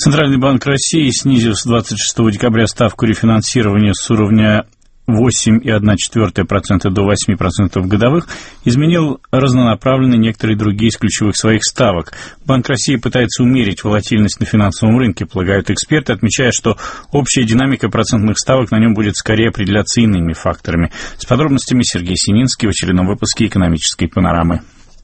Центральный банк России, снизив с 26 декабря ставку рефинансирования с уровня 8,1% до 8% годовых, изменил разнонаправленно некоторые другие из ключевых своих ставок. Банк России пытается умерить волатильность на финансовом рынке, полагают эксперты, отмечая, что общая динамика процентных ставок на нем будет скорее определяться иными факторами. С подробностями Сергей Сининский в очередном выпуске «Экономической панорамы».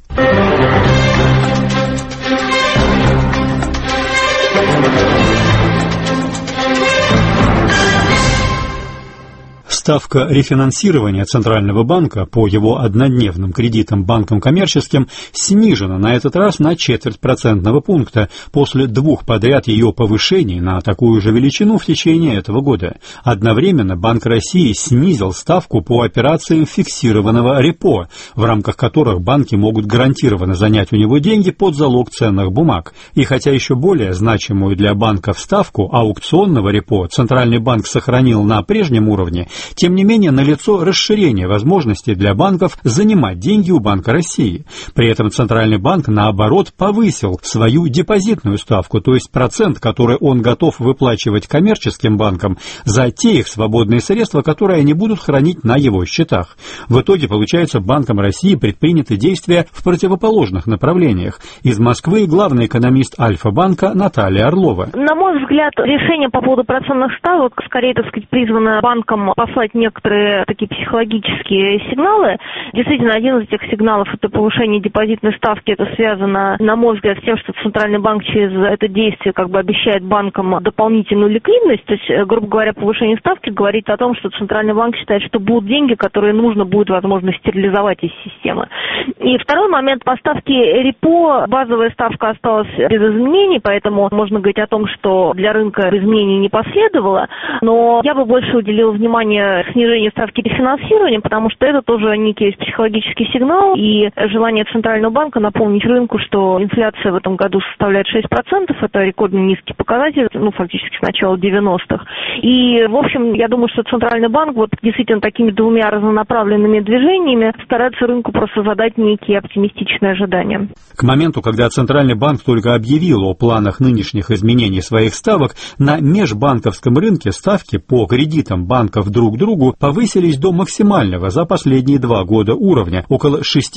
Ставка рефинансирования Центрального банка по его однодневным кредитам банкам коммерческим снижена на этот раз на 0,25 пункта после двух подряд ее повышений на такую же величину в течение этого года. Одновременно Банк России снизил ставку по операциям фиксированного репо, в рамках которых банки могут гарантированно занять у него деньги под залог ценных бумаг. И хотя еще более значимую для банков ставку аукционного репо Центральный банк сохранил на прежнем уровне, тем не менее, налицо расширение возможностей для банков занимать деньги у Банка России. При этом Центральный банк, наоборот, повысил свою депозитную ставку, то есть процент, который он готов выплачивать коммерческим банкам за те их свободные средства, которые они будут хранить на его счетах. В итоге, получается, Банком России предприняты действия в противоположных направлениях. Из Москвы главный экономист Альфа-банка Наталья Орлова. На мой взгляд, решение по поводу процентных ставок скорее, призвано банкам послать некоторые такие психологические сигналы. Действительно, один из этих сигналов – это повышение депозитной ставки. Это связано, на мой взгляд, с тем, что Центральный банк через это действие обещает банкам дополнительную ликвидность. То есть, грубо говоря, повышение ставки говорит о том, что Центральный банк считает, что будут деньги, которые нужно будет, возможно, стерилизовать из системы. И второй момент – по ставке репо базовая ставка осталась без изменений, поэтому можно говорить о том, что для рынка изменений не последовало. Но я бы больше уделила внимание снижению ставки рефинансирования, потому что это тоже некий психологический сигнал и желание Центрального банка напомнить рынку, что инфляция в этом году составляет 6%, это рекордно низкий показатель, фактически с начала 90-х. И, в общем, я думаю, что Центральный банк действительно такими двумя разнонаправленными движениями старается рынку просто задать некие оптимистичные ожидания. К моменту, когда Центральный банк только объявил о планах нынешних изменений своих ставок, на межбанковском рынке ставки по кредитам банков друг другу повысились до максимального за последние 2 года уровня, около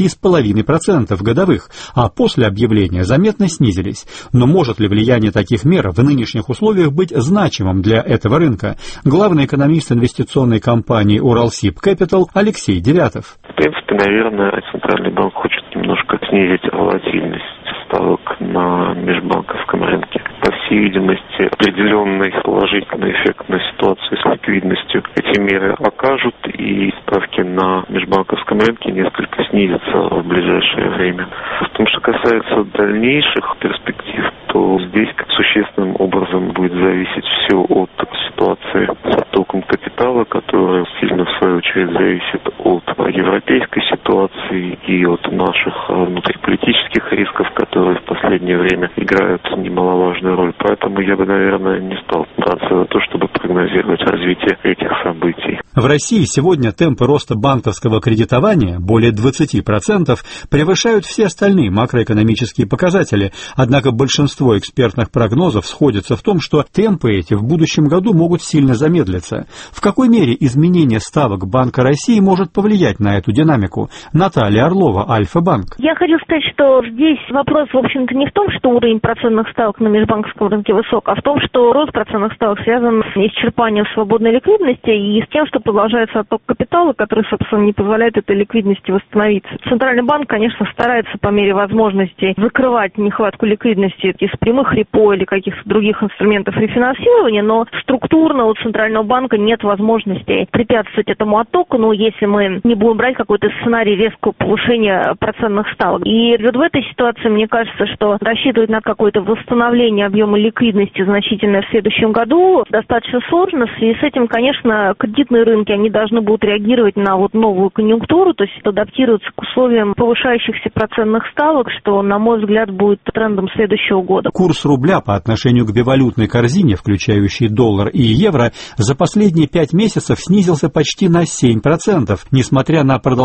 6,5% годовых, а после объявления заметно снизились. Но может ли влияние таких мер в нынешних условиях быть значимым для этого рынка? Главный экономист инвестиционной компании Уралсиб Capital Алексей Девятов. В принципе, наверное, Центральный банк хочет немножко снизить волатильность ставок на межбанковском рынке. По всей видимости, определенный положительный эффект на ситуацию с ликвидностью эти меры окажут, и ставки на межбанковском рынке несколько снизятся в ближайшее время. В том, что касается дальнейших перспектив, то здесь существенным образом будет зависеть все от ситуации с оттоком капитала, которая сильно, в свою очередь, зависит от европейской ситуации и от наших внутриполитических рисков, которые в последнее время играют немаловажную роль. Поэтому я бы, наверное, не стал браться за то, чтобы прогнозировать развитие этих событий. В России сегодня темпы роста банковского кредитования, более 20%, превышают все остальные макроэкономические показатели. Однако большинство экспертных прогнозов сходятся в том, что темпы эти в будущем году могут сильно замедлиться. В какой мере изменение ставок Банка России может повлиять на эту динамику? Наталья Орлова, Альфа-банк. Я хочу сказать, что здесь вопрос, в общем-то, не в том, что уровень процентных ставок на межбанковском рынке высок, а в том, что рост процентных ставок связан с исчерпанием свободной ликвидности и с тем, что продолжается отток капитала, который, собственно, не позволяет этой ликвидности восстановиться. Центральный банк, конечно, старается по мере возможностей закрывать нехватку ликвидности из прямых репо или каких-то других инструментов рефинансирования, но структурно у Центрального банка нет возможности препятствовать этому оттоку, если мы не будем брать какой-то сценарий резкого повышения процентных ставок. И в этой ситуации, мне кажется, что рассчитывать на какое-то восстановление объема ликвидности значительное в следующем году достаточно сложно. В связи с этим, конечно, кредитные рынки, они должны будут реагировать на новую конъюнктуру, то есть адаптироваться к условиям повышающихся процентных ставок, что, на мой взгляд, будет трендом следующего года. Курс рубля по отношению к бивалютной корзине, включающей доллар и евро, за последние 5 месяцев снизился почти на 7%, несмотря на продолжающийся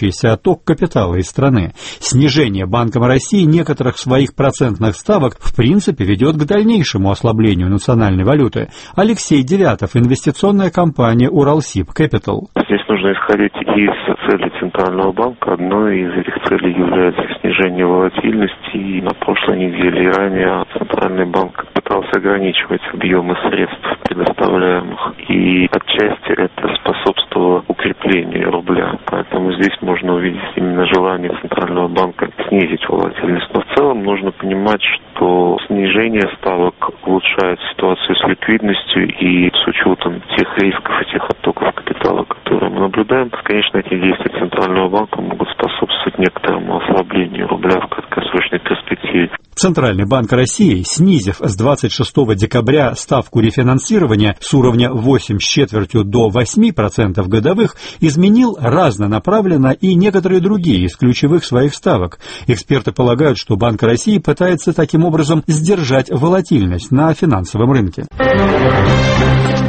снижающийся отток капитала из страны. Снижение Банком России некоторых своих процентных ставок в принципе ведет к дальнейшему ослаблению национальной валюты. Алексей Девятов, инвестиционная компания «Уралсиб Кэпитал». Здесь нужно исходить из целей Центрального банка. Одной из этих целей является снижение волатильности. И на прошлой неделе и ранее Центральный банк пытался ограничивать объемы средств, предоставляемых. И отчасти это способствовало укреплению рубля. Поэтому здесь можно увидеть именно желание Центрального банка снизить волатильность. Но в целом нужно понимать, что снижение ставок улучшает ситуацию с ликвидностью, и с учетом тех рисков и тех оттоков капитала, которые мы наблюдаем, конечно, эти действия Центрального банка могут способствовать некоторому ослаблению рубля в краткосрочной перспективе. Центральный банк России, снизив с 26 декабря ставку рефинансирования с уровня 8,25% до 8% годовых, изменил разнонаправленно и некоторые другие из ключевых своих ставок. Эксперты полагают, что Банк России пытается таким образом сдержать волатильность на финансовом рынке.